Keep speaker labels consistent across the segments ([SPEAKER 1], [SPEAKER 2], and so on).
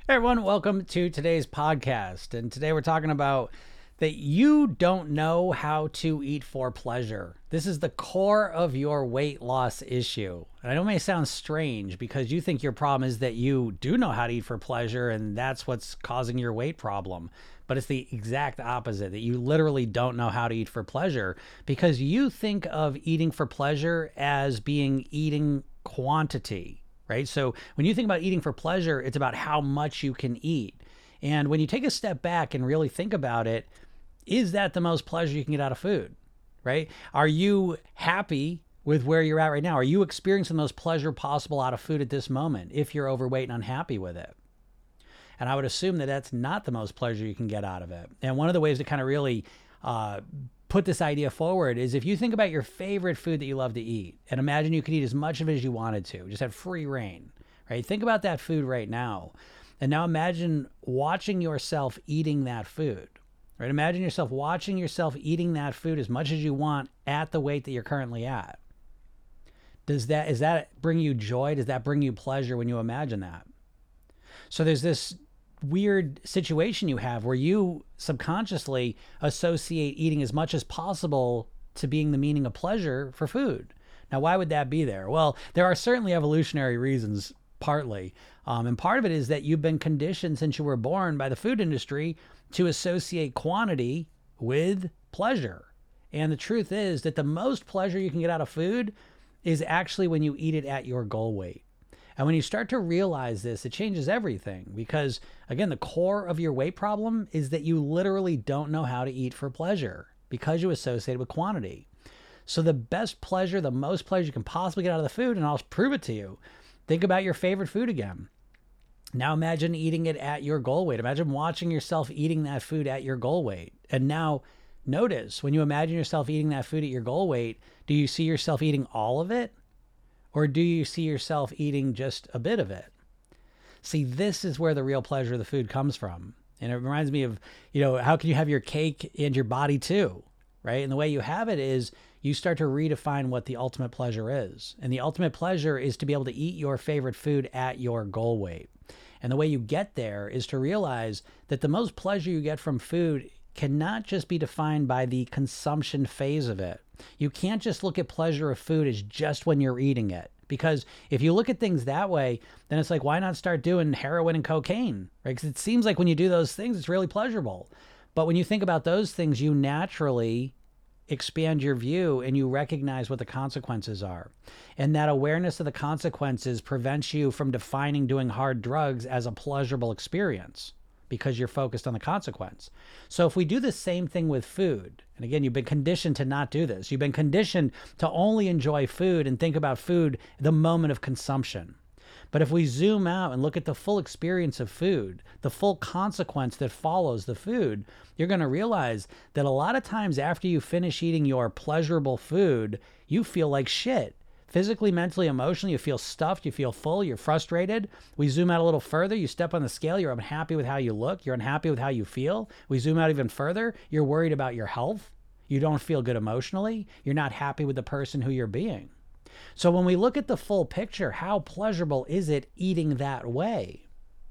[SPEAKER 1] Hey everyone, welcome to today's podcast. And today we're talking about that you don't know how to eat for pleasure. This is the core of your weight loss issue. And I know it may sound strange because you think your problem is that you do know how to eat for pleasure and that's what's causing your weight problem. But it's the exact opposite, that you literally don't know how to eat for pleasure because you think of eating for pleasure as being eating quantity. Right? So when you think about eating for pleasure, it's about how much you can eat. And when you take a step back and really think about it, is that the most pleasure you can get out of food? Right? Are you happy with where you're at right now? Are you experiencing the most pleasure possible out of food at this moment if you're overweight and unhappy with it? And I would assume that that's not the most pleasure you can get out of it. And one of the ways to kind of really put this idea forward is if you think about your favorite food that you love to eat and imagine you could eat as much of it as you wanted to, just had free reign, right? Think about that food right now. And now imagine watching yourself eating that food, right? Imagine yourself watching yourself eating that food as much as you want at the weight that you're currently at. Does that bring you joy? Does that bring you pleasure when you imagine that? So there's this weird situation you have where you subconsciously associate eating as much as possible to being the meaning of pleasure for food. Now, why would that be there? Well, there are certainly evolutionary reasons, partly. And part of it is that you've been conditioned since you were born by the food industry to associate quantity with pleasure. And the truth is that the most pleasure you can get out of food is actually when you eat it at your goal weight. And when you start to realize this, it changes everything because, again, the core of your weight problem is that you literally don't know how to eat for pleasure because you associate it with quantity. So the best pleasure, the most pleasure you can possibly get out of the food, and I'll prove it to you, think about your favorite food again. Now imagine eating it at your goal weight. Imagine watching yourself eating that food at your goal weight. And now notice when you imagine yourself eating that food at your goal weight, do you see yourself eating all of it? Or do you see yourself eating just a bit of it? See, this is where the real pleasure of the food comes from. And it reminds me of, how can you have your cake and your body too, right? And the way you have it is you start to redefine what the ultimate pleasure is. And the ultimate pleasure is to be able to eat your favorite food at your goal weight. And the way you get there is to realize that the most pleasure you get from food cannot just be defined by the consumption phase of it. You can't just look at pleasure of food as just when you're eating it. Because if you look at things that way, then it's like, why not start doing heroin and cocaine, right? Because it seems like when you do those things, it's really pleasurable. But when you think about those things, you naturally expand your view and you recognize what the consequences are. And that awareness of the consequences prevents you from defining doing hard drugs as a pleasurable experience, because you're focused on the consequence. So if we do the same thing with food, and again, you've been conditioned to not do this. You've been conditioned to only enjoy food and think about food the moment of consumption. But if we zoom out and look at the full experience of food, the full consequence that follows the food, you're going to realize that a lot of times after you finish eating your pleasurable food, you feel like shit. Physically, mentally, emotionally, you feel stuffed, you feel full, you're frustrated. We zoom out a little further, you step on the scale, you're unhappy with how you look, you're unhappy with how you feel. We zoom out even further, you're worried about your health, you don't feel good emotionally, you're not happy with the person who you're being. So when we look at the full picture, how pleasurable is it eating that way?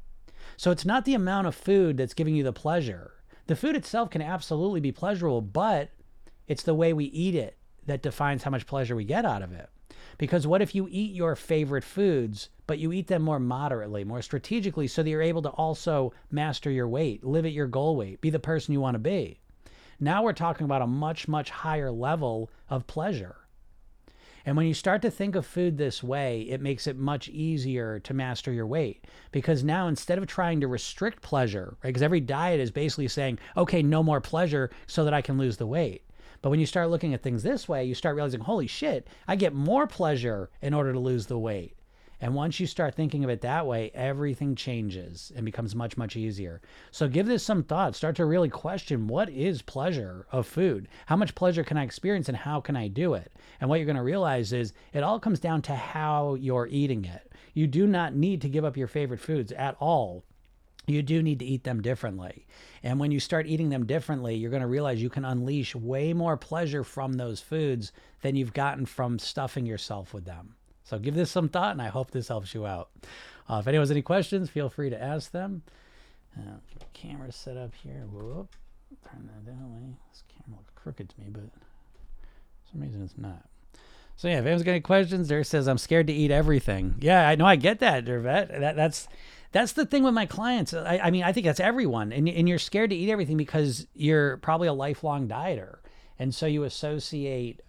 [SPEAKER 1] So it's not the amount of food that's giving you the pleasure. The food itself can absolutely be pleasurable, but it's the way we eat it that defines how much pleasure we get out of it. Because what if you eat your favorite foods, but you eat them more moderately, more strategically, so that you're able to also master your weight, live at your goal weight, be the person you want to be? Now we're talking about a much, much higher level of pleasure. And when you start to think of food this way, it makes it much easier to master your weight. Because now instead of trying to restrict pleasure, right? Because every diet is basically saying, okay, no more pleasure so that I can lose the weight. But when you start looking at things this way, you start realizing, holy shit, I get more pleasure in order to lose the weight. And once you start thinking of it that way, everything changes and becomes much, much easier. So give this some thought. Start to really question, what is pleasure of food? How much pleasure can I experience and how can I do it? And what you're going to realize is it all comes down to how you're eating it. You do not need to give up your favorite foods at all. You do need to eat them differently. And when you start eating them differently, you're going to realize you can unleash way more pleasure from those foods than you've gotten from stuffing yourself with them. So give this some thought, and I hope this helps you out. If anyone has any questions, feel free to ask them. Camera set up here. Whoop. Turn that way. This camera looks crooked to me, but for some reason it's not. So yeah, if anyone's got any questions, there says, I'm scared to eat everything. Yeah, I know, I get that, Dervet. That's the thing with my clients. I mean, I think that's everyone. And you're scared to eat everything because you're probably a lifelong dieter. And so you associate,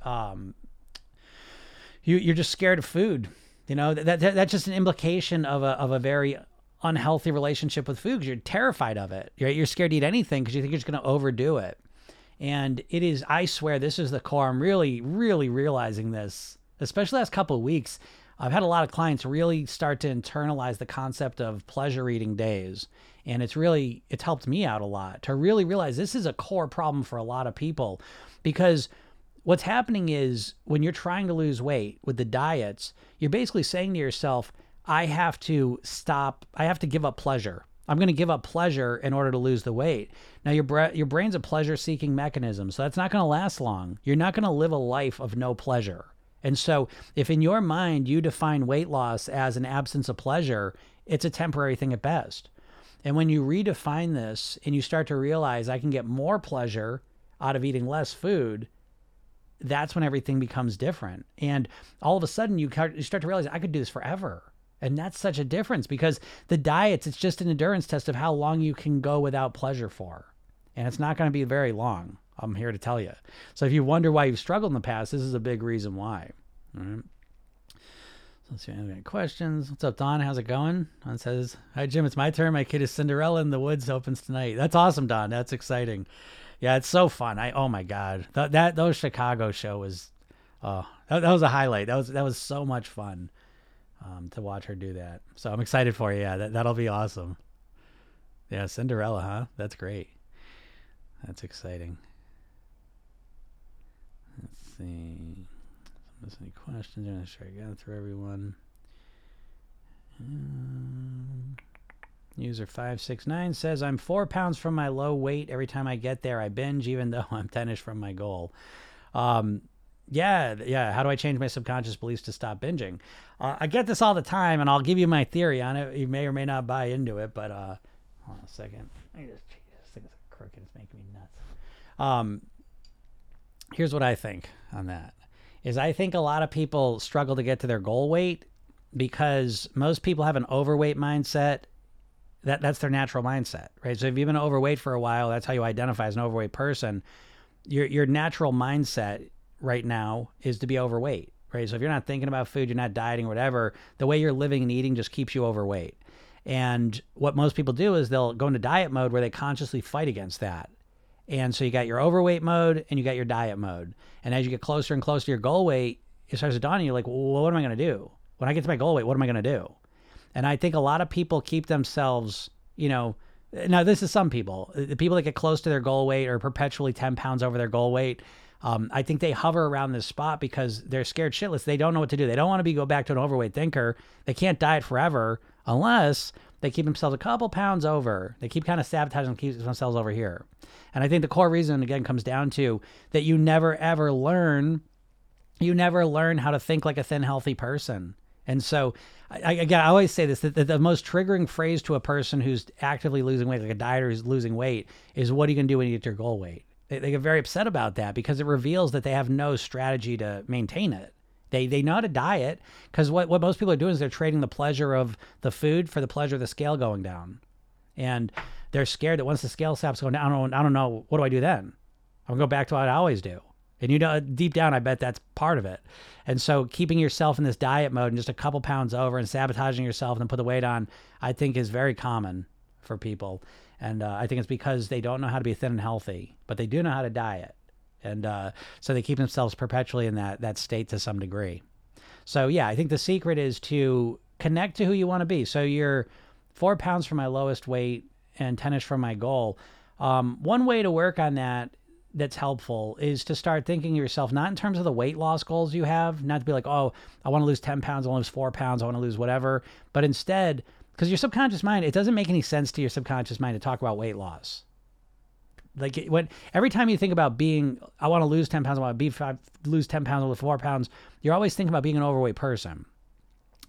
[SPEAKER 1] you're just scared of food. You know, that's just an implication of a very unhealthy relationship with food, because you're terrified of it. You're scared to eat anything because you think you're just going to overdo it. And it is, I swear, this is the core. I'm really, really realizing this, especially the last couple of weeks. I've had a lot of clients really start to internalize the concept of pleasure eating days. And it's helped me out a lot to really realize this is a core problem for a lot of people, because what's happening is when you're trying to lose weight with the diets, you're basically saying to yourself, I have to give up pleasure. I'm going to give up pleasure in order to lose the weight. Now, your brain's a pleasure-seeking mechanism, so that's not going to last long. You're not going to live a life of no pleasure. And so if in your mind you define weight loss as an absence of pleasure, it's a temporary thing at best. And when you redefine this and you start to realize I can get more pleasure out of eating less food, that's when everything becomes different. And all of a sudden you start to realize I could do this forever. And that's such a difference, because the diets, it's just an endurance test of how long you can go without pleasure for. And it's not going to be very long, I'm here to tell you. So if you wonder why you've struggled in the past, this is a big reason why. All right. So let's see if any questions. What's up, Don? How's it going? Don says, hi, Jim. It's my turn. My kid is Cinderella in the Woods opens tonight. That's awesome, Don. That's exciting. Yeah, it's so fun. Oh my God. Those Chicago show was, that was a highlight. That was so much fun. To watch her do that. So I'm excited for you. Yeah, that'll be awesome. Yeah, Cinderella, huh? That's great. That's exciting. Let's see. If there's any questions, I'm going to try to get through everyone. User 569 says, I'm 4 pounds from my low weight. Every time I get there, I binge, even though I'm 10-ish from my goal. Yeah. How do I change my subconscious beliefs to stop binging? I get this all the time, and I'll give you my theory on it. You may or may not buy into it, but hold on a second. This thing is crooked. It's making me nuts. Here's what I think on that. I think a lot of people struggle to get to their goal weight because most people have an overweight mindset. That's their natural mindset, right? So if you've been overweight for a while, that's how you identify as an overweight person. Your natural mindset right now is to be overweight, right? So if you're not thinking about food, you're not dieting, whatever, the way you're living and eating just keeps you overweight. And what most people do is they'll go into diet mode where they consciously fight against that. And so you got your overweight mode and you got your diet mode. And as you get closer and closer to your goal weight, it starts to dawn on you like, well, what am I going to do? When I get to my goal weight, what am I going to do? And I think a lot of people keep themselves, now this is some people, the people that get close to their goal weight are perpetually 10 pounds over their goal weight. I think they hover around this spot because they're scared shitless. They don't know what to do. They don't want to go back to an overweight thinker. They can't diet forever unless they keep themselves a couple pounds over. They keep kind of sabotaging and keep themselves over here. And I think the core reason, again, comes down to that you never, ever learn how to think like a thin, healthy person. And so, I always say this, that the most triggering phrase to a person who's actively losing weight, like a dieter who's losing weight, is what are you going to do when you get to your goal weight? They get very upset about that because it reveals that they have no strategy to maintain it. They know how to diet because what most people are doing is they're trading the pleasure of the food for the pleasure of the scale going down. And they're scared that once the scale stops going down, I don't know, what do I do then? I'm going to go back to what I always do. And deep down, I bet that's part of it. And so keeping yourself in this diet mode and just a couple pounds over and sabotaging yourself and then put the weight on, I think is very common for people. And I think it's because they don't know how to be thin and healthy, but they do know how to diet. And so they keep themselves perpetually in that state to some degree. So yeah, I think the secret is to connect to who you want to be. So you're 4 pounds from my lowest weight and 10-ish from my goal. One way to work on that's helpful is to start thinking of yourself, not in terms of the weight loss goals you have, not to be like, oh, I want to lose 10 pounds, I want to lose 4 pounds, I want to lose whatever, but instead, because your subconscious mind, it doesn't make any sense to your subconscious mind to talk about weight loss. Like every time you think about I want to lose 10 pounds, I want to lose 10 pounds, or 4 pounds, you're always thinking about being an overweight person.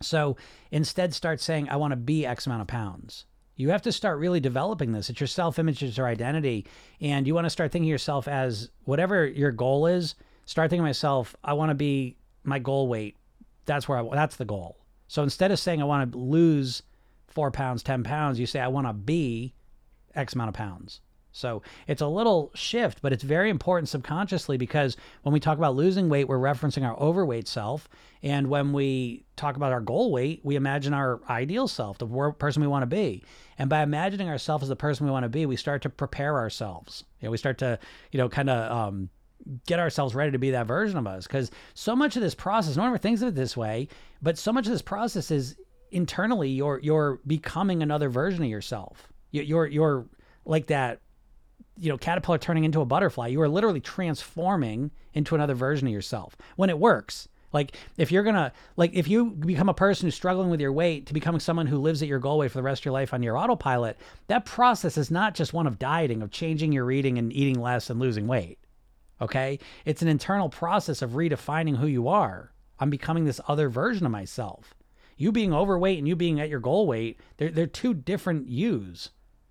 [SPEAKER 1] So instead start saying, I want to be X amount of pounds. You have to start really developing this. It's your self-image, it's your identity. And you want to start thinking of yourself as whatever your goal is. Start thinking of myself, I want to be my goal weight. That's the goal. So instead of saying I want to lose 4 pounds, 10 pounds, you say I want to be X amount of pounds. So it's a little shift, but it's very important subconsciously, because when we talk about losing weight, we're referencing our overweight self. And when we talk about our goal weight, we imagine our ideal self, the person we want to be. And by imagining ourselves as the person we want to be, we start to prepare ourselves. We start to, kind of get ourselves ready to be that version of us. Because so much of this process, no one ever thinks of it this way, but so much of this process is internally you're becoming another version of yourself. You're like that, caterpillar turning into a butterfly. You are literally transforming into another version of yourself when it works. Like if you become a person who's struggling with your weight to becoming someone who lives at your goal weight for the rest of your life on your autopilot, that process is not just one of dieting, of changing your eating and eating less and losing weight. Okay. It's an internal process of redefining who you are. I'm becoming this other version of myself. You being overweight and you being at your goal weight, they're two different yous.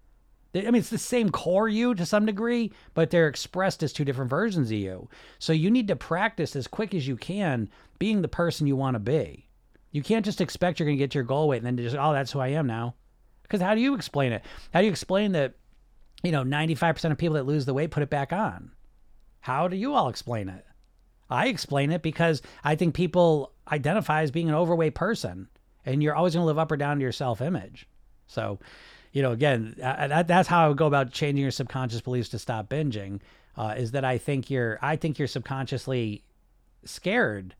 [SPEAKER 1] I mean, it's the same core you to some degree, but they're expressed as two different versions of you. So you need to practice as quick as you can being the person you want to be. You can't just expect you're going to get to your goal weight and then just, oh, that's who I am now. Because how do you explain it? How do you explain that, 95% of people that lose the weight put it back on? How do you all explain it? I explain it because I think people identify as being an overweight person, and you're always going to live up or down to your self-image. So, again, that's how I would go about changing your subconscious beliefs to stop binging, is that I think you're subconsciously scared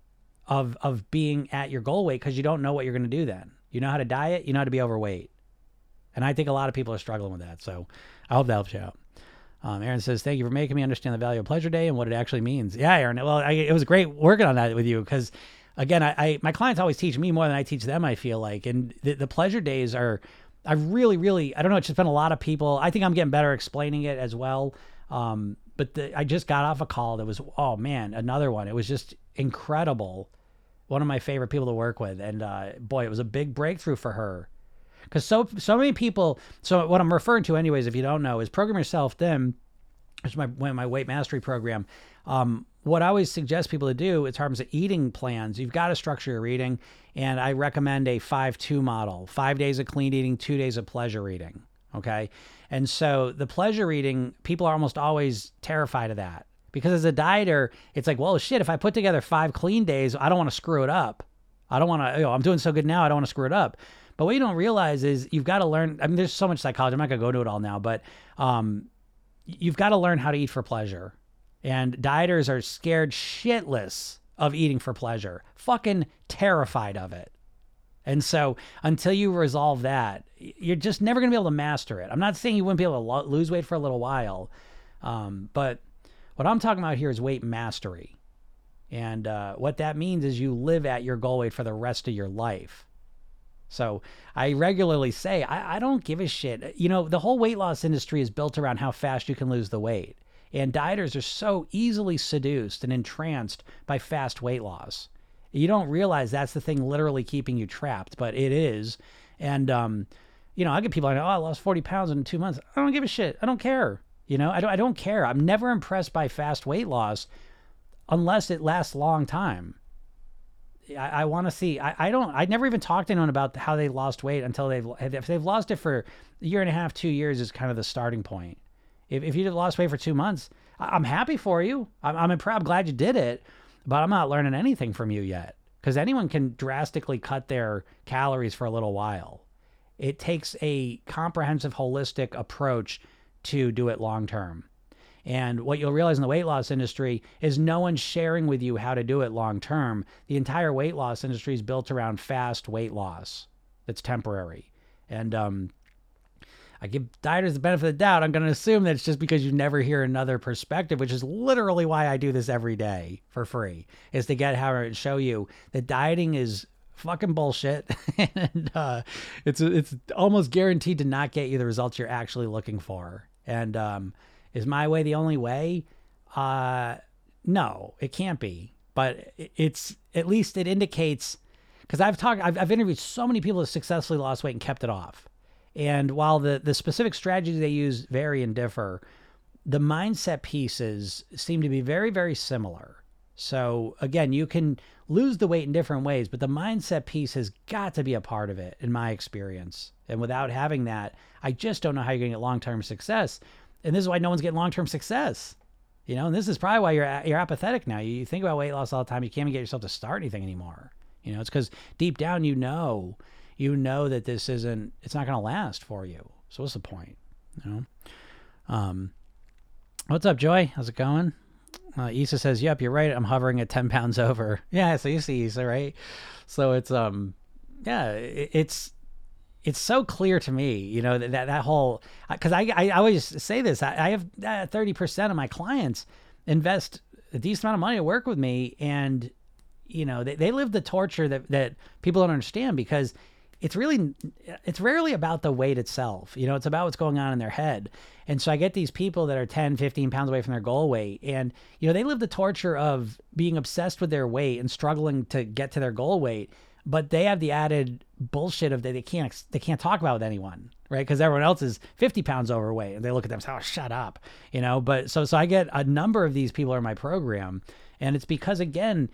[SPEAKER 1] of being at your goal weight because you don't know what you're going to do then. You know how to diet, you know how to be overweight. And I think a lot of people are struggling with that. So I hope that helps you out. Aaron says, thank you for making me understand the value of Pleasure Day and what it actually means. Yeah, Aaron. Well, it was great working on that with you because, again, my clients always teach me more than I teach them, I feel like. And the Pleasure Days are... I really, really, I don't know, it's just been a lot of people. I think I'm getting better explaining it as well. But I just got off a call that was, oh man, another one. It was just incredible. One of my favorite people to work with. And boy, it was a big breakthrough for her. Because so many people, so what I'm referring to anyways, if you don't know, is Program Yourself Thin, which is my weight mastery program. What I always suggest people to do in terms of eating plans, you've got to structure your eating. And I recommend a 5-2 model, 5 days of clean eating, 2 days of pleasure eating. Okay. And so the pleasure eating, people are almost always terrified of that because as a dieter, it's like, well, shit, if I put together 5 clean days, I don't want to screw it up. I don't want to, I'm doing so good now. I don't want to screw it up. But what you don't realize is you've got to learn. I mean, there's so much psychology. I'm not going to go to it all now, but you've got to learn how to eat for pleasure. And dieters are scared shitless of eating for pleasure, fucking terrified of it. And so until you resolve that, you're just never going to be able to master it. I'm not saying you wouldn't be able to lose weight for a little while, but what I'm talking about here is weight mastery. And what that means is you live at your goal weight for the rest of your life. So I regularly say, I don't give a shit. The whole weight loss industry is built around how fast you can lose the weight. And dieters are so easily seduced and entranced by fast weight loss. You don't realize that's the thing literally keeping you trapped, but it is. And, I get people like, oh, I lost 40 pounds in 2 months. I don't give a shit. I don't care. I don't care. I'm never impressed by fast weight loss unless it lasts a long time. I want to see, I never even talked to anyone about how they lost weight until if they've lost it for a year and a half, 2 years is kind of the starting point. If you lost weight for 2 months, I'm happy for you. I'm glad you did it, but I'm not learning anything from you yet because anyone can drastically cut their calories for a little while. It takes a comprehensive, holistic approach to do it long term. And what you'll realize in the weight loss industry is no one's sharing with you how to do it long term. The entire weight loss industry is built around fast weight loss that's temporary. And I give dieters the benefit of the doubt. I'm going to assume that it's just because you never hear another perspective, which is literally why I do this every day for free, is to get how to show you that dieting is fucking bullshit. And it's almost guaranteed to not get you the results you're actually looking for. And is my way the only way? No, it can't be. But it's, at least it indicates, because I've interviewed so many people that successfully lost weight and kept it off. And while the specific strategies they use vary and differ, the mindset pieces seem to be very, very similar. So again, you can lose the weight in different ways, but the mindset piece has got to be a part of it in my experience. And without having that, I just don't know how you're going to get long-term success. And this is why no one's getting long-term success. You know, and this is probably why you're apathetic now. You think about weight loss all the time. You can't even get yourself to start anything anymore. You know, it's because deep down, you know that it's not going to last for you. So what's the point? You know? What's up, Joy? How's it going? Issa says, yep, you're right. I'm hovering at 10 pounds over. Yeah. So you see Issa, right? So it's, yeah, it's so clear to me, you know, that whole, cause I always say this, I have 30% of my clients invest a decent amount of money to work with me. And, you know, they live the torture that people don't understand, because it's rarely about the weight itself. You know, it's about what's going on in their head. And so I get these people that are 10, 15 pounds away from their goal weight. And, you know, they live the torture of being obsessed with their weight and struggling to get to their goal weight. But they have the added bullshit of that they can't talk about with anyone, right? Because everyone else is 50 pounds overweight, and they look at them and say, "Oh, shut up," you know. But so I get a number of these people in my program, and it's because, again,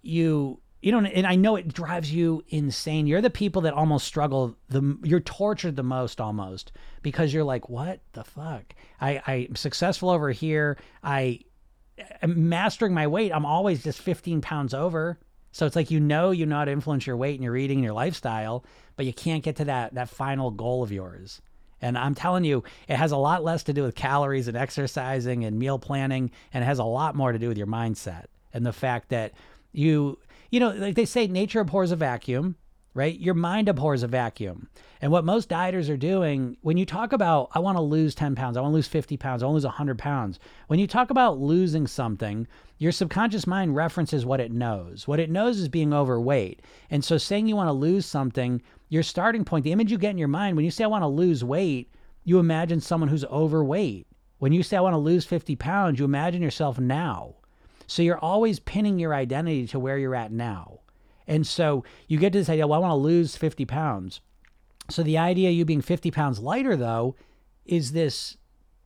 [SPEAKER 1] you know, and I know it drives you insane. You're the people that almost struggle you're tortured the most, almost, because you're like, what the fuck? I'm successful over here. I'm mastering my weight. I'm always just 15 pounds over. So it's like, you know how to influence your weight and your eating and your lifestyle, but you can't get to that final goal of yours. And I'm telling you, it has a lot less to do with calories and exercising and meal planning, and it has a lot more to do with your mindset and the fact that you know, like they say, nature abhors a vacuum, right? Your mind abhors a vacuum. And what most dieters are doing, when you talk about, I want to lose 10 pounds, I want to lose 50 pounds, I want to lose 100 pounds. When you talk about losing something, your subconscious mind references what it knows. What it knows is being overweight. And so saying you want to lose something, your starting point, the image you get in your mind, when you say I want to lose weight, you imagine someone who's overweight. When you say I want to lose 50 pounds, you imagine yourself now. So you're always pinning your identity to where you're at now. And so you get to this idea, well, I want to lose 50 pounds. So the idea of you being 50 pounds lighter, though, is this,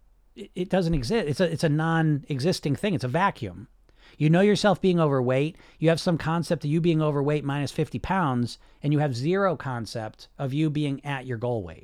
[SPEAKER 1] it doesn't exist. It's a non-existing thing. It's a vacuum. You know yourself being overweight. You have some concept of you being overweight minus 50 pounds, and you have zero concept of you being at your goal weight.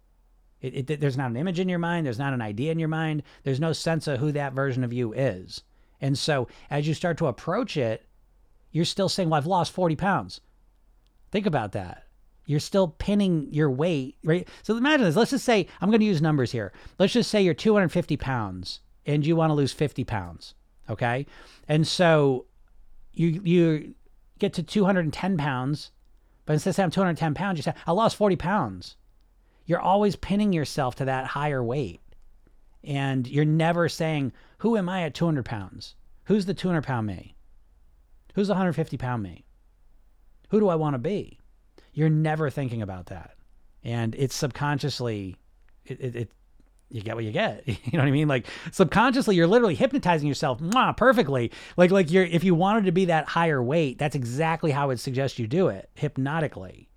[SPEAKER 1] There's not an image in your mind. There's not an idea in your mind. There's no sense of who that version of you is. And so as you start to approach it, you're still saying, well, I've lost 40 pounds. Think about that. You're still pinning your weight, right? So imagine this. Let's just say, I'm going to use numbers here. Let's just say you're 250 pounds and you want to lose 50 pounds. Okay. And so you get to 210 pounds, but instead of saying I'm 210 pounds, you say, I lost 40 pounds. You're always pinning yourself to that higher weight. And you're never saying, who am I at 200 pounds? Who's the 200 pound me? Who's the 150 pound me? Who do I want to be? You're never thinking about that. And it's subconsciously, you get what you get. You know what I mean? Like subconsciously, you're literally hypnotizing yourself perfectly. Like if you wanted to be that higher weight, that's exactly how it suggests you do it, hypnotically.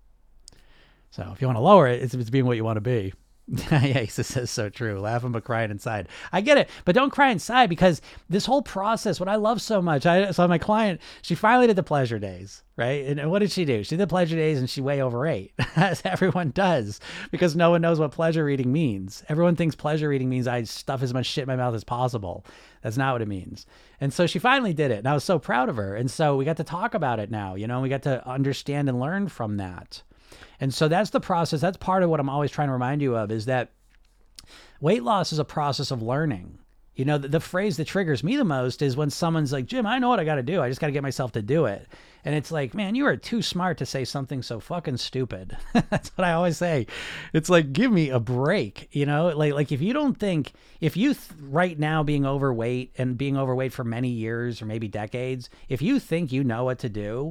[SPEAKER 1] So if you want to lower it, it's being what you want to be. Yeah, he says so true. Laughing but crying inside. I get it, but don't cry inside, because this whole process, what I love so much, so my client, she finally did the pleasure days, right? And what did she do? She did the pleasure days and she way overate, as everyone does, because no one knows what pleasure eating means. Everyone thinks pleasure eating means I stuff as much shit in my mouth as possible. That's not what it means. And so she finally did it, and I was so proud of her. And so we got to talk about it now, you know, we got to understand and learn from that. And so that's the process. That's part of what I'm always trying to remind you of, is that weight loss is a process of learning. You know, the phrase that triggers me the most is when someone's like, Jim, I know what I got to do. I just got to get myself to do it. And it's like, man, you are too smart to say something so fucking stupid. That's what I always say. It's like, give me a break. You know, like if you don't think, if you right now being overweight and being overweight for many years or maybe decades, if you think you know what to do,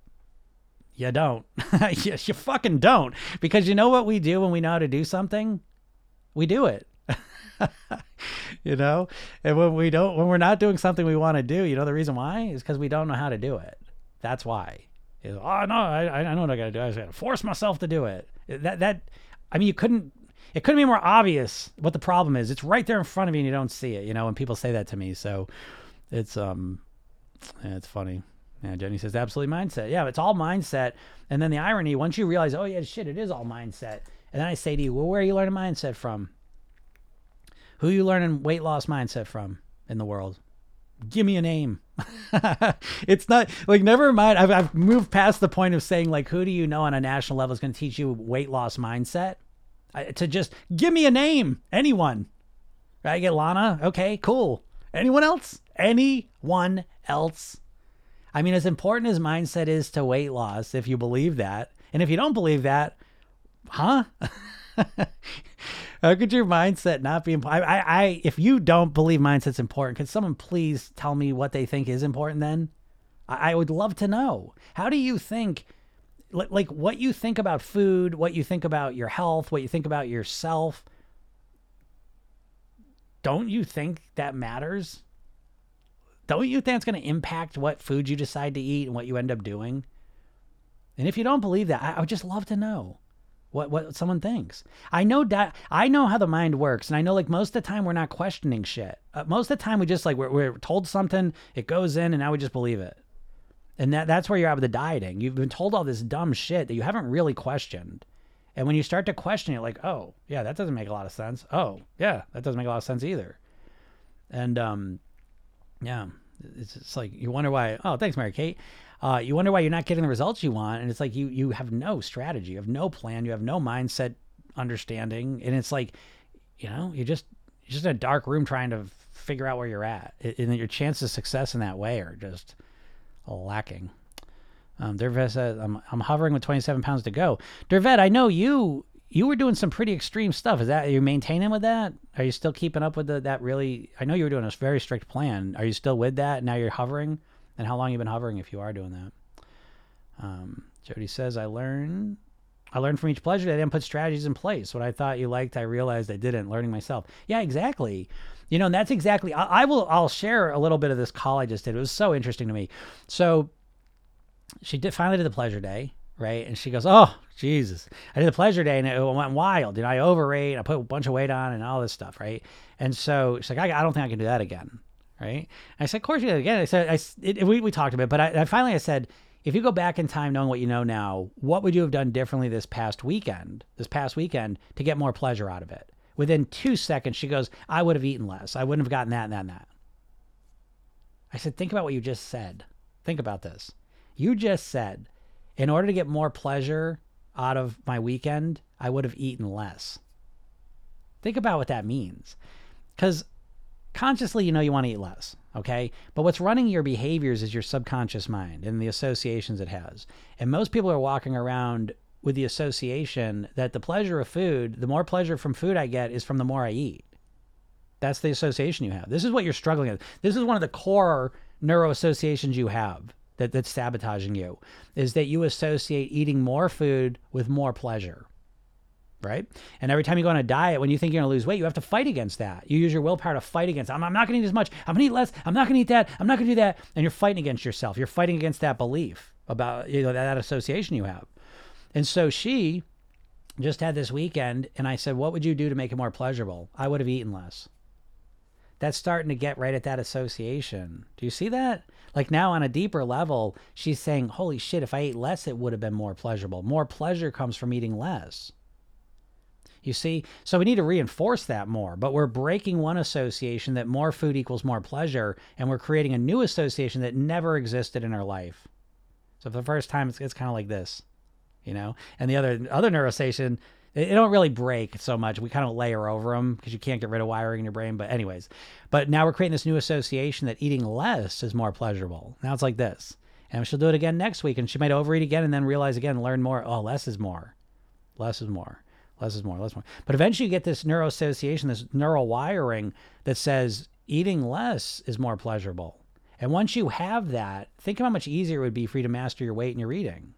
[SPEAKER 1] you don't. You fucking don't. Because you know what we do when we know how to do something? We do it. You know? And when we're not doing something we want to do, you know the reason why? Is because we don't know how to do it. That's why. Is, oh no, I know what I got to do. I just got to force myself to do it. I mean, it couldn't be more obvious what the problem is. It's right there in front of you and you don't see it, when people say that to me. So it's funny. Yeah, Jenny says, absolutely mindset. Yeah, it's all mindset. And then the irony, once you realize, oh yeah, shit, it is all mindset. And then I say to you, well, where are you learning mindset from? Who are you learning weight loss mindset from in the world? Give me a name. It's not like, never mind. I've moved past the point of saying like, who do you know on a national level is going to teach you weight loss mindset? To just give me a name. Anyone. I get Lana. Okay, cool. Anyone else? Anyone else? I mean, as important as mindset is to weight loss, if you believe that, and if you don't believe that, huh? How could your mindset not be important? If you don't believe mindset's important, can someone please tell me what they think is important then? I would love to know. How do you think, like what you think about food, what you think about your health, what you think about yourself, don't you think that matters? Don't you think it's going to impact what food you decide to eat and what you end up doing? And if you don't believe that, I would just love to know what someone thinks. I know how the mind works, and I know like most of the time we're not questioning shit. Most of the time we just like we're told something, it goes in, and now we just believe it. And that's where you're at with the dieting. You've been told all this dumb shit that you haven't really questioned. And when you start to question it, like, oh yeah, that doesn't make a lot of sense. Oh yeah, that doesn't make a lot of sense either. And yeah, it's like you wonder why. Oh, thanks, Mary Kate. You wonder why you're not getting the results you want, and it's like you have no strategy, you have no plan, you have no mindset understanding, and it's like, you're just in a dark room trying to figure out where you're at, and your chances of success in that way are just lacking. Dervet says, I'm hovering with 27 pounds to go. Dervet, I know you were doing some pretty extreme stuff. Are you maintaining with that? Are you still keeping up with that really? I know you were doing a very strict plan. Are you still with that? Now you're hovering? And how long you been hovering if you are doing that? Jody says, I learned from each pleasure that I didn't put strategies in place. What I thought you liked, I realized I didn't, learning myself. Yeah, exactly. And that's exactly, I'll share a little bit of this call I just did. It was so interesting to me. So she finally did the pleasure day, right? And she goes, oh, Jesus. I did the pleasure day and it went wild. I overate, I put a bunch of weight on and all this stuff, right? And so she's like, I don't think I can do that again. Right. And I said, of course you did again. I said, we talked about it, but I finally said, if you go back in time knowing what you know now, what would you have done differently this past weekend to get more pleasure out of it? Within 2 seconds, she goes, I would have eaten less. I wouldn't have gotten that and that and that. I said, think about what you just said. Think about this. You just said, in order to get more pleasure out of my weekend, I would have eaten less. Think about what that means. Because consciously, you want to eat less, okay? But what's running your behaviors is your subconscious mind and the associations it has. And most people are walking around with the association that the pleasure of food, the more pleasure from food I get is from the more I eat. That's the association you have. This is what you're struggling with. This is one of the core neuroassociations you have that's sabotaging you, is that you associate eating more food with more pleasure. Right? And every time you go on a diet, when you think you're going to lose weight, you have to fight against that. You use your willpower to fight against, I'm not going to eat as much. I'm going to eat less. I'm not going to eat that. I'm not going to do that. And you're fighting against yourself. You're fighting against that belief about, that association you have. And so she just had this weekend and I said, what would you do to make it more pleasurable? I would have eaten less. That's starting to get right at that association. Do you see that? Like now on a deeper level, she's saying, holy shit, if I ate less, it would have been more pleasurable. More pleasure comes from eating less. You see? So we need to reinforce that more, but we're breaking one association that more food equals more pleasure, and we're creating a new association that never existed in our life. So for the first time, it's kind of like this, and the other neuroassociation, they don't really break so much. We kind of layer over them because you can't get rid of wiring in your brain. But anyways, now we're creating this new association that eating less is more pleasurable. Now it's like this, and she'll do it again next week, and she might overeat again and then realize again, learn more. Oh, less is more. Less is more. Less is more, less is more. But eventually you get this neuroassociation, this neural wiring that says eating less is more pleasurable. And once you have that, think of how much easier it would be for you to master your weight and your eating.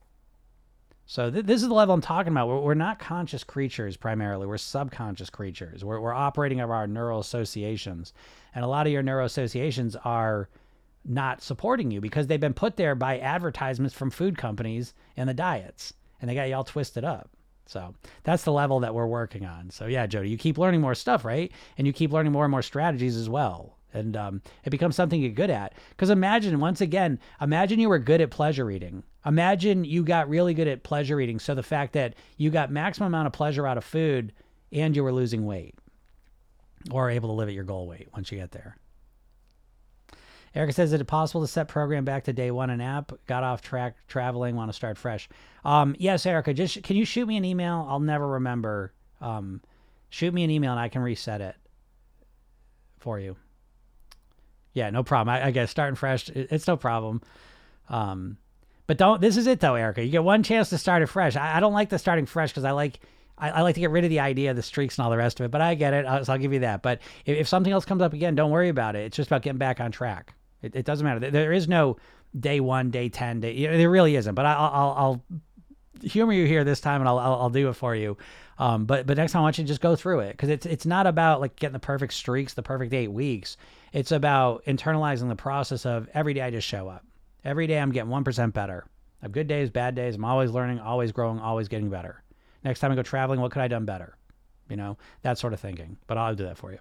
[SPEAKER 1] So this is the level I'm talking about. We're not conscious creatures primarily. We're subconscious creatures. We're operating of our neural associations. And a lot of your neural associations are not supporting you because they've been put there by advertisements from food companies and the diets, and they got you all twisted up. So that's the level that we're working on. So yeah, Jody, you keep learning more stuff, right? And you keep learning more and more strategies as well. And it becomes something you're good at. Because imagine you were good at pleasure eating. Imagine you got really good at pleasure eating. So the fact that you got maximum amount of pleasure out of food and you were losing weight or able to live at your goal weight once you get there. Erica says, is it possible to set program back to day one in app? Got off track traveling, want to start fresh. Yes, Erica, can you shoot me an email? I'll never remember. Shoot me an email and I can reset it for you. Yeah, no problem. I guess starting fresh, it's no problem. But this is it though, Erica. You get one chance to start it fresh. I don't like the starting fresh because I like to get rid of the idea of the streaks and all the rest of it, but I get it. So I'll give you that. But if something else comes up again, don't worry about it. It's just about getting back on track. It doesn't matter. There is no day 1, day 10, there really isn't. But I'll humor you here this time, and I'll do it for you. But next time I want you to just go through it, because it's not about like getting the perfect streaks, the perfect 8 weeks. It's about internalizing the process of every day I just show up. Every day I'm getting 1% better. I have good days, bad days. I'm always learning, always growing, always getting better. Next time I go traveling, what could I have done better? That sort of thinking. But I'll do that for you.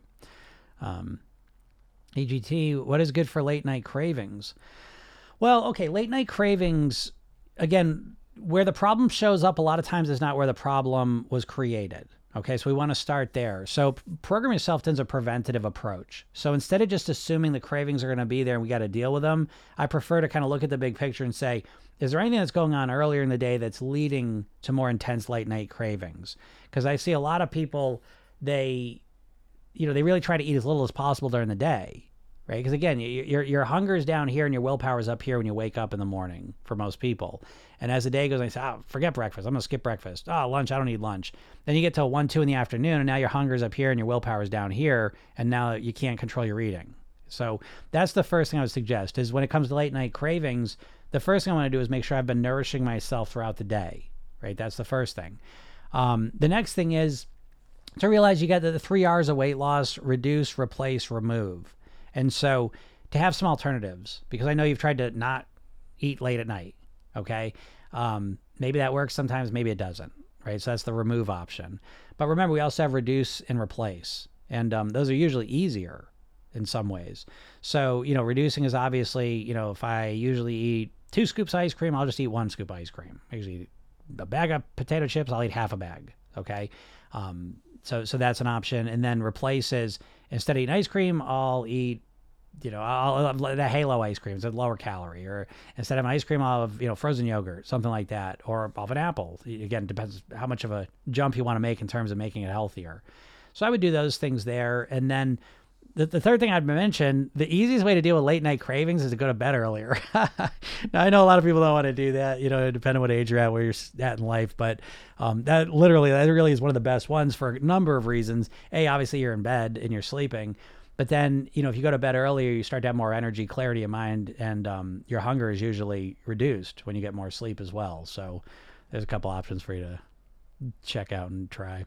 [SPEAKER 1] EGT, what is good for late night cravings? Well, okay, late night cravings, again, where the problem shows up a lot of times is not where the problem was created. Okay, so we want to start there. So programming self-taught is a preventative approach. So instead of just assuming the cravings are going to be there and we got to deal with them, I prefer to kind of look at the big picture and say, is there anything that's going on earlier in the day that's leading to more intense late night cravings? Because I see a lot of people, they really try to eat as little as possible during the day, right? Because again, your hunger is down here and your willpower is up here when you wake up in the morning for most people. And as the day goes, I say, forget breakfast. I'm going to skip breakfast. Lunch, I don't need lunch. Then you get to 1, 2 in the afternoon, and now your hunger is up here and your willpower is down here, and now you can't control your eating. So that's the first thing I would suggest is when it comes to late night cravings, the first thing I want to do is make sure I've been nourishing myself throughout the day, right? That's the first thing. The next thing is to realize you got the 3 R's of weight loss: reduce, replace, remove. And so to have some alternatives, because I know you've tried to not eat late at night. Okay. Maybe that works sometimes, maybe it doesn't, right? So that's the remove option. But remember, we also have reduce and replace. And those are usually easier in some ways. So, reducing is obviously, if I usually eat 2 scoops of ice cream, I'll just eat 1 scoop of ice cream. I usually eat a bag of potato chips, I'll eat half a bag. Okay. So that's an option. And then replace is, instead of eating ice cream, I'll eat, I'll have the Halo ice cream. It's a lower calorie. Or instead of an ice cream, I'll have, frozen yogurt, something like that. Or I'll have an apple. Again, it depends how much of a jump you want to make in terms of making it healthier. So I would do those things there. And then the third thing I'd mention, the easiest way to deal with late night cravings is to go to bed earlier. Now, I know a lot of people don't want to do that, depending on what age you're at, where you're at in life. But that really is one of the best ones for a number of reasons. Obviously you're in bed and you're sleeping. But then, if you go to bed earlier, you start to have more energy, clarity of mind, and your hunger is usually reduced when you get more sleep as well. So there's a couple options for you to check out and try.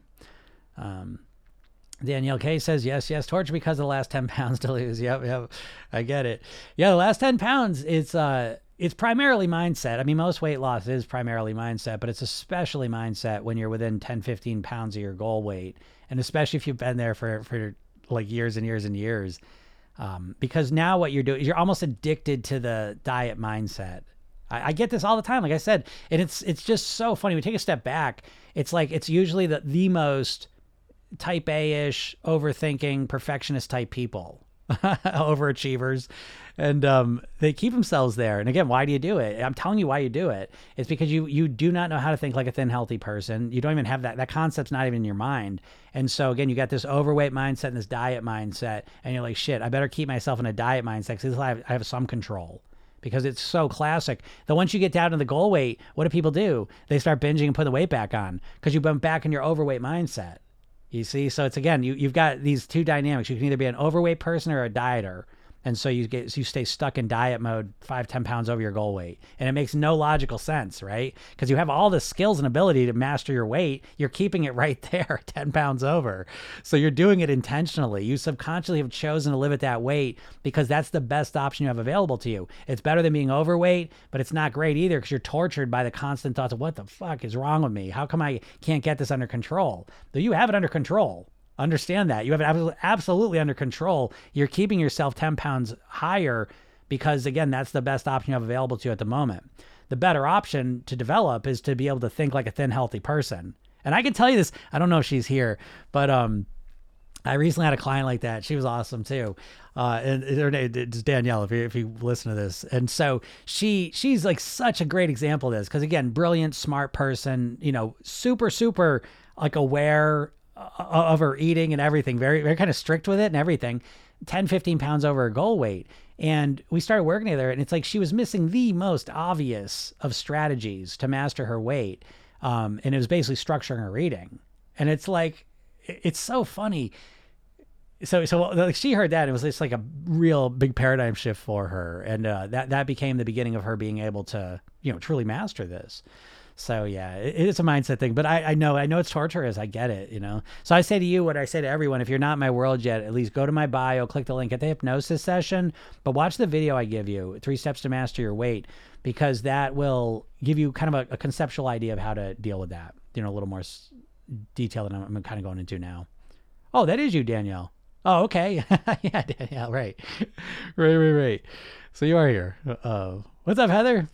[SPEAKER 1] Danielle K says, yes, torture because of the last 10 pounds to lose. Yep, I get it. Yeah, the last 10 pounds, it's primarily mindset. I mean, most weight loss is primarily mindset, but it's especially mindset when you're within 10, 15 pounds of your goal weight. And especially if you've been there for like years and years and years. Because now what you're doing is you're almost addicted to the diet mindset. I get this all the time, like I said, and it's just so funny. We take a step back. It's like, it's usually the most type A-ish, overthinking, perfectionist type people, overachievers. And they keep themselves there. And again, why do you do it? I'm telling you why you do it. It's because you do not know how to think like a thin, healthy person. You don't even have that concept's not even in your mind. And so again, you got this overweight mindset and this diet mindset, and you're like, shit, I better keep myself in a diet mindset because I have some control. Because it's so classic that once you get down to the goal weight, what do people do? They start binging and put the weight back on because you've been back in your overweight mindset. You see? So it's, again, you've got these two dynamics. You can either be an overweight person or a dieter. And so you stay stuck in diet mode 5-10 pounds over your goal weight. And it makes no logical sense, right? Because you have all the skills and ability to master your weight. You're keeping it right there, 10 pounds over. So you're doing it intentionally. You subconsciously have chosen to live at that weight because that's the best option you have available to you. It's better than being overweight, but it's not great either because you're tortured by the constant thoughts of what the fuck is wrong with me? How come I can't get this under control? Though you have it under control. Understand that. You have it absolutely under control. You're keeping yourself 10 pounds higher because, again, that's the best option you have available to you at the moment. The better option to develop is to be able to think like a thin, healthy person. And I can tell you this, I don't know if she's here, but I recently had a client like that. She was awesome too. And her name is Danielle, if you listen to this. And so she's like such a great example of this because, again, brilliant, smart person, super, super like aware of her eating and everything, very, very kind of strict with it and everything, 10, 15 pounds over her goal weight. And we started working together and it's like she was missing the most obvious of strategies to master her weight. And it was basically structuring her eating. And it's like, it's so funny. So like she heard that, it was just like a real big paradigm shift for her. And that became the beginning of her being able to, truly master this. So yeah, it's a mindset thing, but I know it's torturous. I get it, So I say to you what I say to everyone: if you're not in my world yet, at least go to my bio, click the link, get the hypnosis session, but watch the video I give you, 3 Steps to Master Your Weight, because that will give you kind of a conceptual idea of how to deal with that, a little more detail than I'm kind of going into now. Oh, that is you, Danielle. Oh, okay. Yeah, Danielle, right. Right. So you are here. What's up, Heather?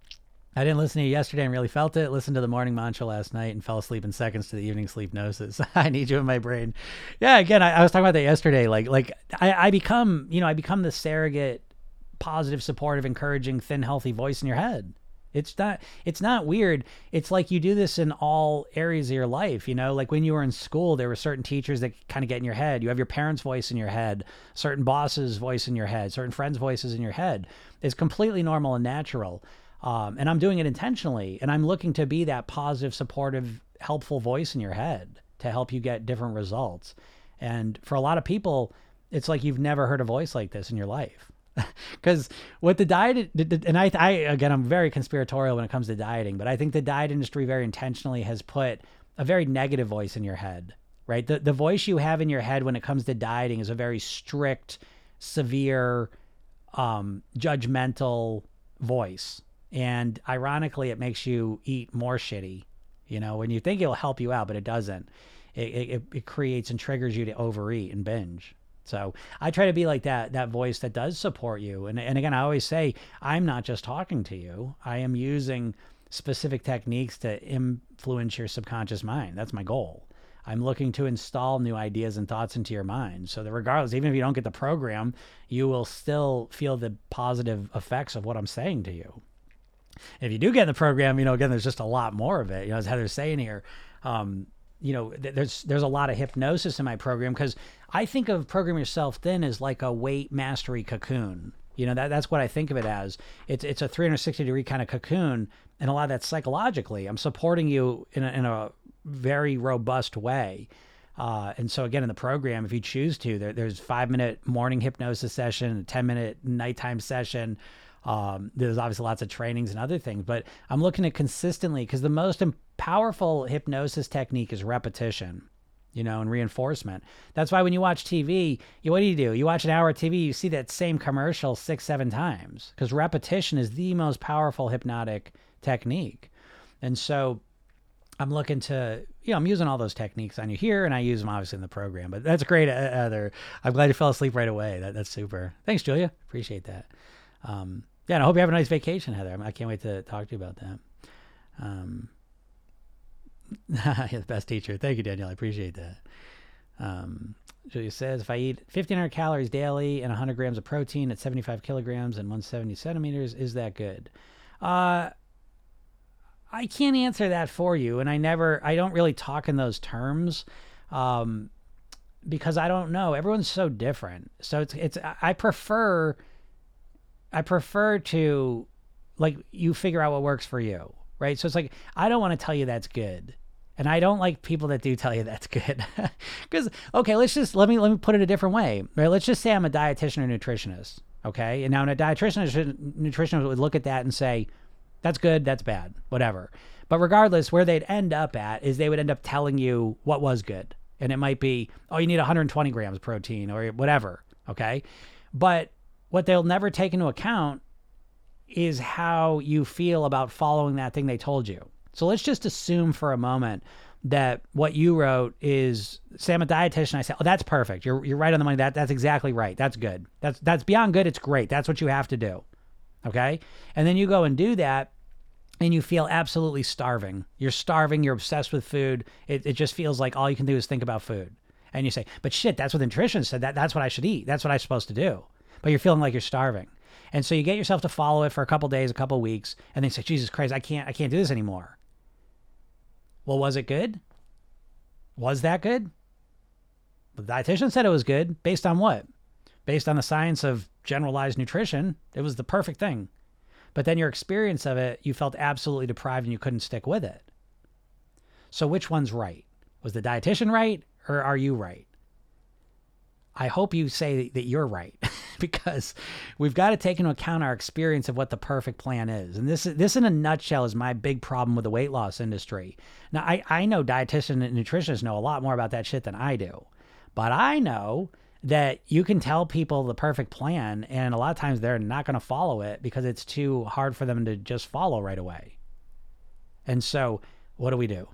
[SPEAKER 1] I didn't listen to you yesterday and really felt it. Listened to the morning mantra last night and fell asleep in seconds to the evening sleep gnosis. I need you in my brain. Yeah, again, I was talking about that yesterday. Like I become the surrogate, positive, supportive, encouraging, thin, healthy voice in your head. It's not weird. It's like you do this in all areas of your life. Like when you were in school, there were certain teachers that kind of get in your head. You have your parents' voice in your head, certain bosses' voice in your head, certain friends' voices in your head. It's completely normal and natural. And I'm doing it intentionally, and I'm looking to be that positive, supportive, helpful voice in your head to help you get different results. And for a lot of people, it's like you've never heard a voice like this in your life. Because what the diet, and again, I'm very conspiratorial when it comes to dieting, but I think the diet industry very intentionally has put a very negative voice in your head, right? The voice you have in your head when it comes to dieting is a very strict, severe, judgmental voice. And ironically, it makes you eat more shitty, when you think it'll help you out, but it doesn't. It creates and triggers you to overeat and binge. So I try to be like that voice that does support you. And again, I always say, I'm not just talking to you. I am using specific techniques to influence your subconscious mind. That's my goal. I'm looking to install new ideas and thoughts into your mind so that regardless, even if you don't get the program, you will still feel the positive effects of what I'm saying to you. If you do get in the program, again, there's just a lot more of it. As Heather's saying here, there's a lot of hypnosis in my program because I think of Program Yourself Thin as like a weight mastery cocoon. That's what I think of it as. It's a 360-degree kind of cocoon, and a lot of that's psychologically. I'm supporting you in a very robust way. And so again, in the program, if you choose to, there's 5-minute morning hypnosis session, a 10-minute nighttime session. There's obviously lots of trainings and other things, but I'm looking at consistently because the most powerful hypnosis technique is repetition, and reinforcement. That's why when you watch TV, what do? You watch an hour of TV, you see that same commercial 6-7 times because repetition is the most powerful hypnotic technique. And so I'm looking to, I'm using all those techniques on you here, and I use them obviously in the program, but that's great, Heather. I'm glad you fell asleep right away. That's super. Thanks, Julia. Appreciate that. Yeah, and I hope you have a nice vacation, Heather. I can't wait to talk to you about that. You're the best teacher. Thank you, Danielle. I appreciate that. Julia says, if I eat 1,500 calories daily and 100 grams of protein at 75 kilograms and 170 centimeters, is that good? I can't answer that for you, and I don't really talk in those terms because I don't know. Everyone's so different. So I prefer to, like, you figure out what works for you, right? So it's like, I don't want to tell you that's good. And I don't like people that do tell you that's good. Because, okay, let me put it a different way. Right? Let's just say I'm a dietitian or nutritionist. Okay. And now a nutritionist would look at that and say, that's good, that's bad, whatever. But regardless, where they'd end up at is they would end up telling you what was good. And it might be, oh, you need 120 grams of protein or whatever. Okay. But what they'll never take into account is how you feel about following that thing they told you. So let's just assume for a moment that what you wrote is, say I'm a dietitian. I say, oh, that's perfect. You're right on the money. That's exactly right. That's good. That's beyond good. It's great. That's what you have to do. Okay. And then you go and do that and you feel absolutely starving. You're starving. You're obsessed with food. It just feels like all you can do is think about food. And you say, but shit, that's what the nutritionist said. That's what I should eat. That's what I'm supposed to do. But you're feeling like you're starving. And so you get yourself to follow it for a couple days, a couple weeks, and then you say, Jesus Christ, I can't do this anymore. Well, was it good? Was that good? The dietitian said it was good. Based on what? Based on the science of generalized nutrition, it was the perfect thing. But then your experience of it, you felt absolutely deprived and you couldn't stick with it. So which one's right? Was the dietitian right or are you right? I hope you say that you're right because we've got to take into account our experience of what the perfect plan is. And this in a nutshell is my big problem with the weight loss industry. Now, I know dietitians and nutritionists know a lot more about that shit than I do, but I know that you can tell people the perfect plan and a lot of times they're not going to follow it because it's too hard for them to just follow right away. And so what do?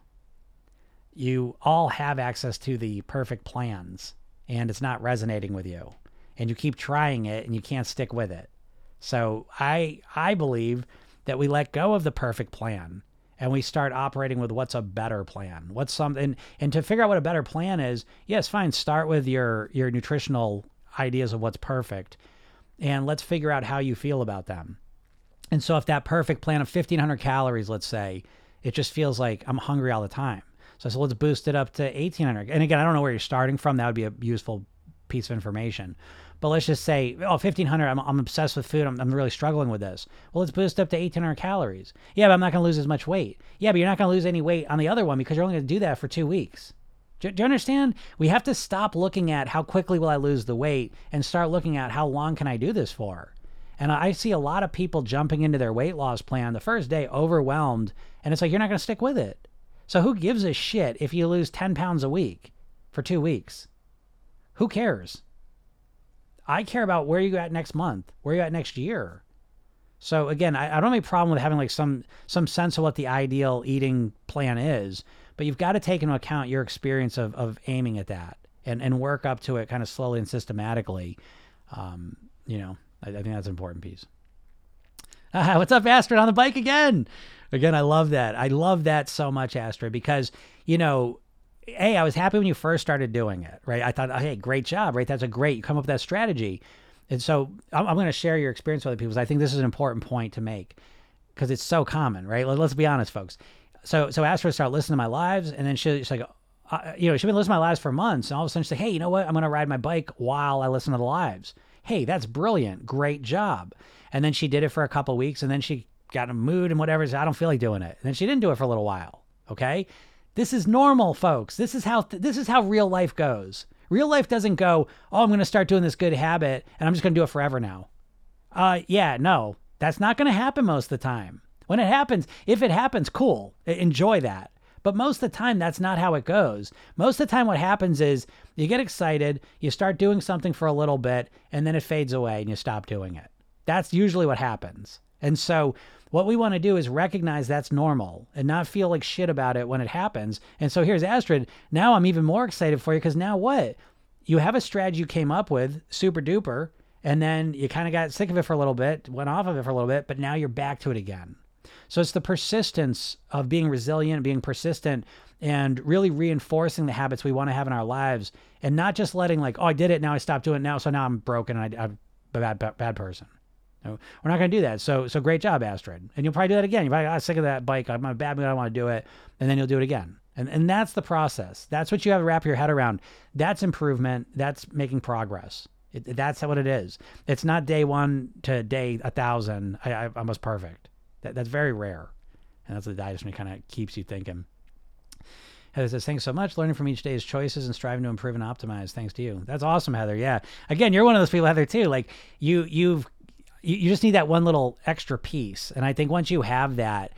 [SPEAKER 1] You all have access to the perfect plans and it's not resonating with you and you keep trying it and you can't stick with it. So I believe that we let go of the perfect plan and we start operating with what's a better plan. What's something, and to figure out what a better plan is, yes, fine. Start with your nutritional ideas of what's perfect and let's figure out how you feel about them. And so if that perfect plan of 1,500 calories, let's say, it just feels like I'm hungry all the time. So let's boost it up to 1,800. And again, I don't know where you're starting from. That would be a useful piece of information. But let's just say, 1,500, I'm obsessed with food. I'm really struggling with this. Well, let's boost up to 1,800 calories. Yeah, but I'm not going to lose as much weight. Yeah, but you're not going to lose any weight on the other one because you're only going to do that for 2 weeks. Do you understand? We have to stop looking at how quickly will I lose the weight and start looking at how long can I do this for? And I see a lot of people jumping into their weight loss plan the first day overwhelmed. And it's like, you're not going to stick with it. So who gives a shit if you lose 10 pounds a week for 2 weeks? Who cares? I care about where you at next month, where you at next year. So again, I don't have any problem with having like some sense of what the ideal eating plan is, but you've got to take into account your experience of aiming at that and work up to it kind of slowly and systematically. I think that's an important piece. What's up, Astrid, on the bike again? Again, I love that. I love that so much, Astrid, because, hey, I was happy when you first started doing it, right? I thought, hey, great job, right? That's you come up with that strategy. And so I'm going to share your experience with other people because I think this is an important point to make because it's so common, right? Let's be honest, folks. So Astrid started listening to my lives and then she's like, she's been listening to my lives for months. And all of a sudden she's like, hey, you know what? I'm going to ride my bike while I listen to the lives. Hey, that's brilliant. Great job. And then she did it for a couple of weeks and then she got in a mood and whatever. So I don't feel like doing it. And then she didn't do it for a little while. Okay. This is normal, folks. This is how real life goes. Real life doesn't go, oh, I'm going to start doing this good habit and I'm just going to do it forever now. No, that's not going to happen most of the time. When it happens, if it happens, cool. Enjoy that. But most of the time, that's not how it goes. Most of the time, what happens is you get excited, you start doing something for a little bit, and then it fades away and you stop doing it. That's usually what happens. And so what we want to do is recognize that's normal and not feel like shit about it when it happens. And so here's Astrid. Now I'm even more excited for you because now what? You have a strategy you came up with, super duper, and then you kind of got sick of it for a little bit, went off of it for a little bit, but now you're back to it again. So it's the persistence of being resilient, being persistent, and really reinforcing the habits we want to have in our lives and not just letting like, oh, I did it, now I stopped doing it now, so now I'm broken and I'm a bad person. No, we're not going to do that. So great job, Astrid. And you'll probably do that again. You're probably, I'm sick of that bike. I'm in a bad mood. I don't want to do it. And then you'll do it again. And that's the process. That's what you have to wrap your head around. That's improvement. That's making progress. That's what it is. It's not day 1 to day 1,000. I was perfect. That's very rare. And that's the dietitian kind of keeps you thinking. Heather says, thanks so much. Learning from each day's choices and striving to improve and optimize. Thanks to you. That's awesome, Heather. Yeah. Again, you're one of those people, Heather, too. Like you just need that one little extra piece. And I think once you have that,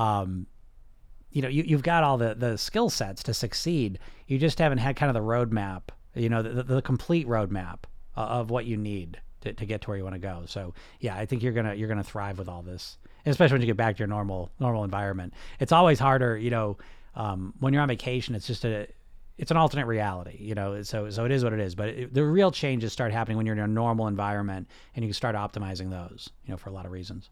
[SPEAKER 1] you've got all the skill sets to succeed. You just haven't had kind of the roadmap, the complete roadmap of what you need to get to where you want to go. So yeah, I think you're gonna thrive with all this, especially when you get back to your normal environment. It's always harder, when you're on vacation. It's just it's an alternate reality, so it is what it is. But the real changes start happening when you're in a normal environment, and you can start optimizing those, for a lot of reasons.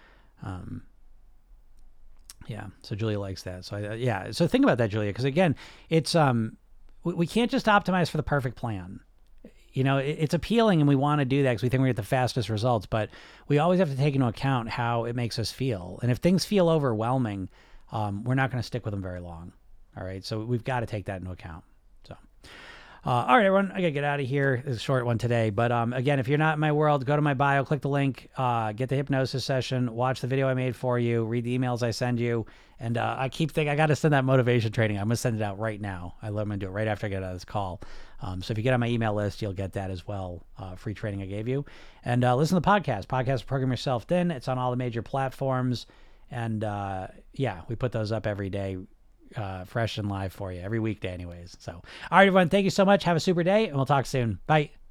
[SPEAKER 1] Yeah. So Julia likes that. So So think about that, Julia, because again, it's we can't just optimize for the perfect plan. It's appealing, and we want to do that because we think we get the fastest results, but we always have to take into account how it makes us feel. And if things feel overwhelming, we're not going to stick with them very long. All right. So we've got to take that into account. So, all right, everyone, I got to get out of here. It's a short one today, but again, if you're not in my world, go to my bio, click the link, get the hypnosis session, watch the video I made for you, read the emails I send you. And I keep thinking I got to send that motivation training. I'm going to send it out right now. I'm going to do it right after I get out of this call. So if you get on my email list, you'll get that as well. Free training I gave you. And listen to the podcast Program Yourself Thin. It's on all the major platforms. And we put those up every day, fresh and live for you every weekday anyways. So, all right, everyone, thank you so much. Have a super day, and we'll talk soon. Bye.